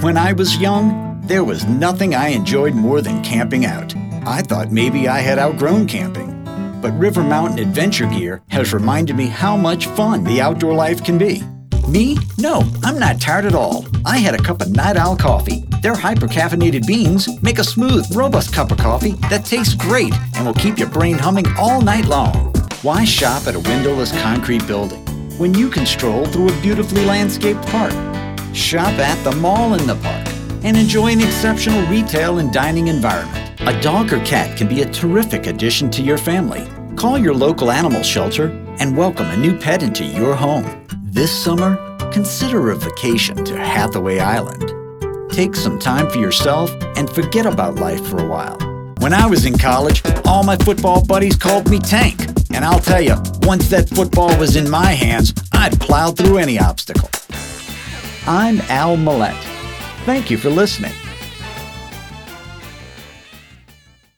When I was young, there was nothing I enjoyed more than camping out. I thought maybe I had outgrown camping. But River Mountain Adventure Gear has reminded me how much fun the outdoor life can be. Me? No, I'm not tired at all. I had a cup of Night Owl coffee. Their hyper-caffeinated beans make a smooth, robust cup of coffee that tastes great and will keep your brain humming all night long. Why shop at a windowless concrete building when you can stroll through a beautifully landscaped park? Shop at the mall in the park and enjoy an exceptional retail and dining environment. A dog or cat can be a terrific addition to your family. Call your local animal shelter and welcome a new pet into your home. This summer, consider a vacation to Hathaway Island. Take some time for yourself and forget about life for a while. When I was in college, all my football buddies called me Tank. And I'll tell you, once that football was in my hands, I'd plow through any obstacle. I'm Al Millett. Thank you for listening.